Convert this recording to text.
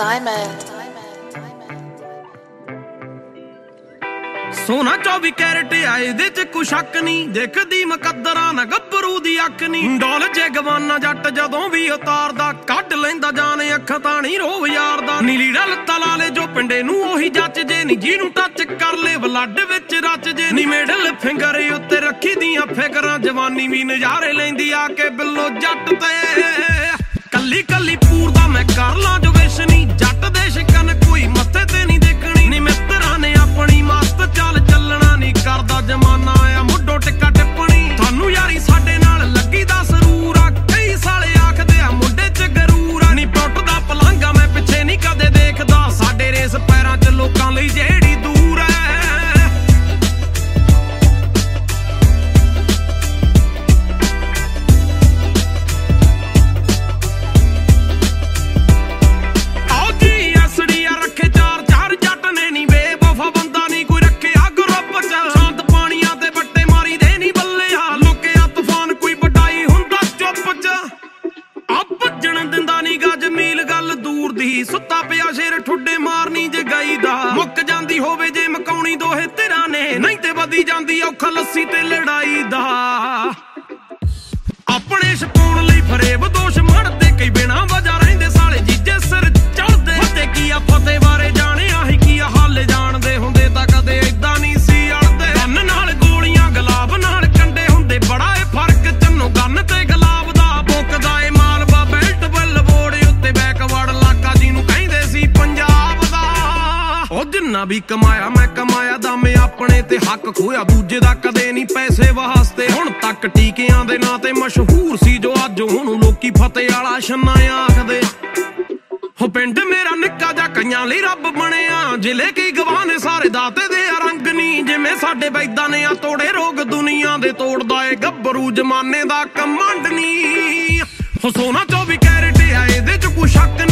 Diamond. सोना 24 carat आ ਇਹਦੇ ਚ ਕੋਈ ਸ਼ੱਕ ਨਹੀਂ ਦੇਖਦੀ ਮੁਕੱਦਰਾਂ ਨਾ ਗੱਭਰੂ ਦੀ ਅੱਖ ਨਹੀਂ ਡੋਲ ਜੇ ਗਵਾਨਾ ਜੱਟ ਜਦੋਂ ਵੀ ਉਤਾਰਦਾ ਕੱਢ ਲੈਂਦਾ ਜਾਨ ਅੱਖਾਂ ਤਾਂ ਨਹੀਂ ਰੋਵ ਯਾਰਦਾ ਨੀਲੀੜਾ ਲੱਤਾਂ ਲਾ ਲੈ ਜੋ ਪਿੰਡੇ ਨੂੰ ਉਹੀ ਜੱਚ ਜੇ ਨਹੀਂ ਜਿਹਨੂੰ ਟੱਚ ਕਰ ਲੈ ਬਲੱਡ ਵਿੱਚ ਰਚ ਜੇ ਨਹੀਂ ਮਿਡਲ ਫਿੰਗਰ ਉੱਤੇ ਰੱਖੀ ਦੀਆਂ ਫਿਕਰਾਂ ਜਵਾਨੀ ਵੀ ਨਜ਼ਾਰੇ ਲੈਂਦੀ ਆ ਕੇ ਬਿੱਲੋ ਜੱਟ ਤੇ ਕੱਲੀ ਕੱਲੀ ਪੂਰਦਾ ਮੈਂ ਕਰ ਲਾਂ ਜੋ ਵਿਸ਼ ਨਹੀਂ ਜੱਟ ਦੇ ਸ਼ਿਕਨ ਕੋਈ ਮੱਥੇ ਤੇ ਨਹੀਂ ਦੇਖਣੀ ਨੀ ਮਿੱਤਰਾਂ ਨੇ ਆਪਣੀ ਮਸਤ ਚੱਲ ਚੱਲਣਾ ਨਹੀਂ ਕਰਦਾ ਜਮਾਨਾ ਆ ਮੁੱਢੋਂ ਟਿੱਕਾ ਟਿੱਪਣੀ ਤੁਹਾਨੂੰ ਯਾਰੀ ਸਾਡੇ ਨਾਲ ਲੱਗੀ ਦਾ ਸਰੂਰ ਆ ਕਈ ਸਾਲੇ ਆਖਦੇ ਆ ਮੁੰਡੇ ਚ ਗਰੂਰ ਆ ਨੀ ਟੁੱਟਦਾ ਪਲੰਘਾ ਮੈਂ ਪਿੱਛੇ ਨਹੀਂ ਕਦੇ ਦੇਖਦਾ ਸਾਡੇ ਰੇਸ ਪੈਰਾਂ ਚ ਲੋਕਾਂ ਲਈ ਜਿਹੜੀ ਦੂਰ ਐ ਸੁੱਤਾ ਪਿਆ ਸ਼ੇਰ ਠੁੱਡੇ ਮਾਰਨੀ ਜੇ ਗਈ ਦਾ ਮੁੱਕ ਜਾਂਦੀ ਹੋਵੇ ਜੇ ਮਕਾਉਣੀ ਦੋਹੇ ਤੇਰਾ ਨੇ ਨਹੀਂ ਤੇ ਵਧੀ ਜਾਂਦੀ ਔਖਾ ਲੱਸੀ ਤੇ ਲੜਾਈ ਦਾ ਆਪਣੇ ਛਪਾਉਣ ਲਈ ਫਰੇਬ ਦੋਸ਼ ਮੜਦੇ ਕਈ ਬਿਨਾ ਵਜਾ ਰਹਿੰਦੇ ਸਾਲੇ ਜੀਜੇ ਸਿਰ ਚੜਦੇ ਤੇ ਕੀ ਆ ਫਤਿਹ ਬਾਰੇ ਜਾਣਿਆ ਹੀ ਕੀ ਆ ਹਾਲੇ ਜਾਣਦੇ ਹੁੰਦੇ ਤਾਂ ਕਦੇ ਏਦਾਂ ਨਹੀਂ ਸੀ ਅੜਦੇ ਗੰਨ ਨਾਲ ਗੋਲੀਆਂ ਗੁਲਾਬ ਨਾਲ ਕੰਡੇ ਹੁੰਦੇ ਬੜਾ ਏ ਫਰਕ ਚੰਨੋ ਗੰਨ ਤੇ ਗੁਲਾਬ ਦਾ ਬੁੱਕਦਾ ਏ ਮਾਲਵਾ ਬੈਲਟ ਬੱਲ ਬੋੜ ਉੱਤੇ ਬੈਕਵਰਡ ਇਲਾਕਾ ਜਿਹਨੂੰ ਕਹਿੰਦੇ ਸੀ ਪੰਜਾਬ ਦਾ ਉਹ ਜਿੰਨਾ ਵੀ ਕਮਾਇਆ ਮੈਂ ਕਮਾਇਆ ਦਮ ਆਪਣੇ ਤੇ ਹੱਕ ਖੋਇਆ ਦੂਜੇ ਦਾ ਕਦੇ ਨਹੀਂ ਪੈਸੇ ਵਾਸਤੇ ਹੁਣ ਤੱਕ ਟੀਕਿਆਂ ਦੇ ਨਾਂ ਤੇ ਮਸ਼ਹੂਰ ਸੀ ਜੋ ਅੱਜ ਉਹਨੂੰ ਲੋਕੀ ਫਤਿਹ ਵਾਲਾ ਛੰਨਾ ਆਖਦੇ ਹੋ ਪਿੰਡ ਮੇਰਾ ਨਿੱਕਾ ਜਾ ਕਈਆਂ ਲਈ ਰੱਬ ਬਣਿਆ ਜ਼ਿਲ੍ਹੇ ਕੀ ਗਵਾਹ ਨੇ ਸਾਰੇ ਦਾਤੇ ਦੇ ਰੰਗ ਨਹੀਂ ਜਿਵੇਂ ਸਾਡੇ ਬੈਦਾਂ ਨੇ ਆ ਤੋੜੇ ਰੋਗ ਦੁਨੀਆ ਦੇ ਤੋੜਦਾ ਏ ਗੱਭਰੂ ਜਮਾਨੇ ਦਾ ਕਮੰਡ ਨਹੀਂ ਹੋ ਸੋਨਾ 24 ਕੈਰੇਟ ਆ ਇਹਦੇ ਚ ਕੋਈ ਸ਼ੱਕ